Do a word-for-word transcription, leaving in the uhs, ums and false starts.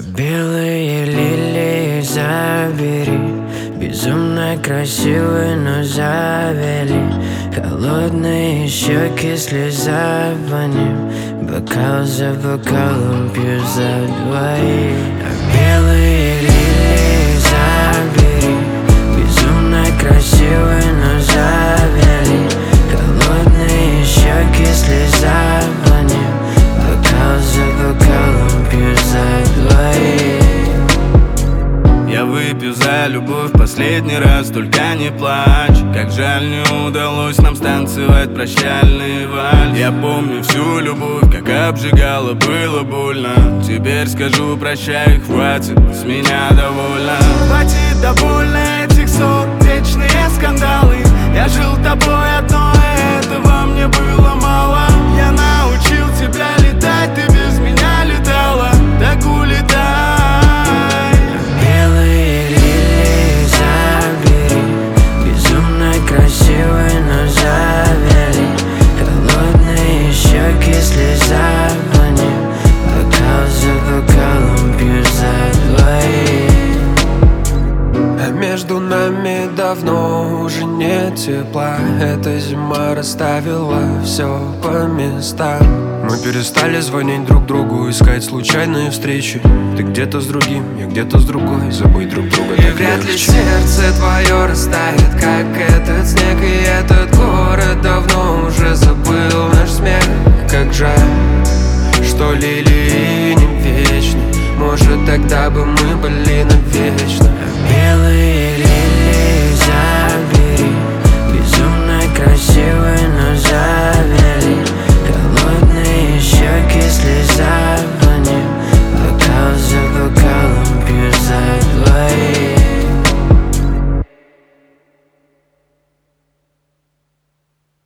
Белые лилии забери, безумно красивый, но завели. Холодные щеки слеза по ним, бокал за бокалом пью за двоих. Белые лилии забери, безумно красивый, но завели. Холодные щеки слеза по ним, бокал за бокалом пью за двоих. Я выпью за любовь последний раз, только не плачь. Как жаль, не удалось нам станцевать прощальный вальс. Я помню всю любовь, как обжигала, было больно. Теперь скажу прощай, хватит, с меня довольно. Хватит довольно этих ссор, вечные скандалы. Я жил тобой одной, этого мне было мало. Я научил тебя летать, ты без меня летала. Так улетай. Красивый, но завели. Холодные щеки слеза по ним, бокал за бокалом пью за двоих. А между нами давно уже нет тепла. Эта зима расставила все по местам. Мы перестали звонить друг другу, искать случайные встречи. Ты где-то с другим, я где-то с другой. Забыть друг друга так и вряд ли легче. сердце твое растает, как этот снег. И этот город давно уже забыл наш смех. Как жаль, что лилии не вечны. Может, тогда бы мы были навечно.